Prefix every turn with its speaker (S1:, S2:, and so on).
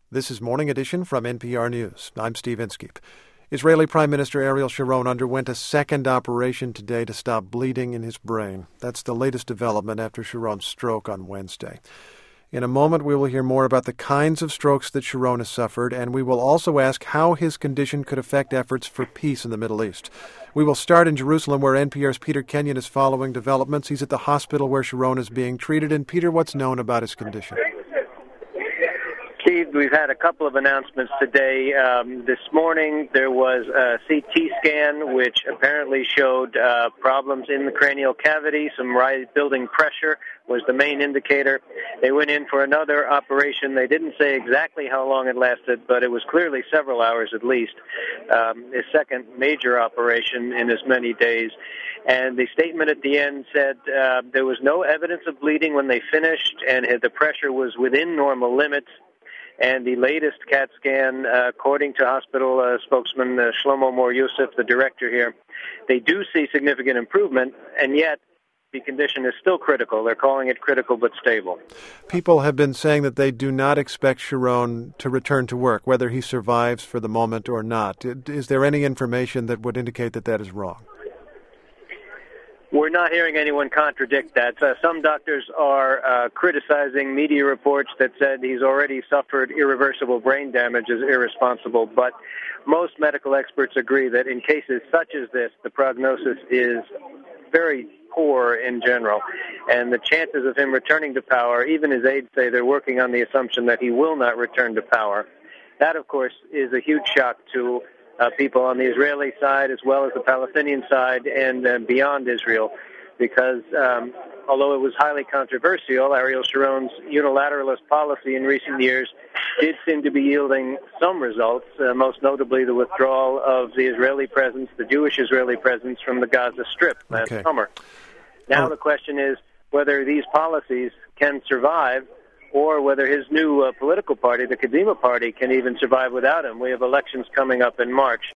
S1: This is Morning Edition from NPR News. I'm Steve Inskeep. Israeli Prime Minister Ariel Sharon underwent a second operation today to stop bleeding in his brain. That's the latest development after Sharon's stroke on Wednesday. In a moment, we will hear more about the kinds of strokes that Sharon has suffered, and we will also ask how his condition could affect efforts for peace in the Middle East. We will start in Jerusalem, where NPR's Peter Kenyon is following developments. He's at the hospital where Sharon is being treated. And Peter, what's known about his condition?
S2: Steve, we've had a couple of announcements today. This morning there was a CT scan which apparently showed problems in the cranial cavity. Some building pressure was the main indicator. They went in for another operation. They didn't say exactly how long it lasted, but it was clearly several hours at least. His second major operation in as many days. And the statement at the end said there was no evidence of bleeding when they finished, and the pressure was within normal limits. And the latest CAT scan, according to hospital spokesman Shlomo Mor-Yosef, the director here, they do see significant improvement, and yet the condition is still critical. They're calling it critical but stable.
S1: People have been saying that they do not expect Sharon to return to work, whether he survives for the moment or not. Is there any information that would indicate that that is wrong?
S2: We're not hearing anyone contradict that. Some doctors are criticizing media reports that said he's already suffered irreversible brain damage as irresponsible, but most medical experts agree that in cases such as this, the prognosis is very poor in general, and the chances of him returning to power, even his aides say they're working on the assumption that he will not return to power. That, of course, is a huge shock to people on the Israeli side as well as the Palestinian side and beyond Israel, because although it was highly controversial, Ariel Sharon's unilateralist policy in recent years did seem to be yielding some results, most notably the withdrawal of the Israeli presence, the Jewish Israeli presence, from the Gaza Strip last summer. Now the question is whether these policies can survive, or whether his new political party, the Kadima Party, can even survive without him. We have elections coming up in March.